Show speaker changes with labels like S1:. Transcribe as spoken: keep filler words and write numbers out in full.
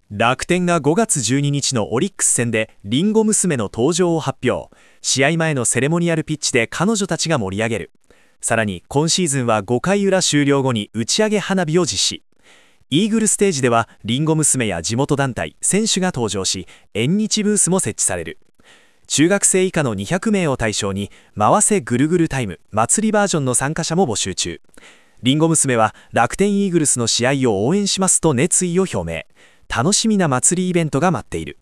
S1: 楽天がごがつじゅうににちのオリックス戦でリンゴ娘の登場を発表。試合前のセレモニアルピッチで彼女たちが盛り上げる。さらに今シーズンはごかい裏終了後に打ち上げ花火を実施。イーグルステージではリンゴ娘や地元団体、選手が登場し、縁日ブースも設置される。中学生以下のにひゃくめいを対象に回せぐるぐるタイム祭りバージョンの参加者も募集中。リンゴ娘は楽天イーグルスの試合を応援しますと熱意を表明。楽しみな祭りイベントが待っている。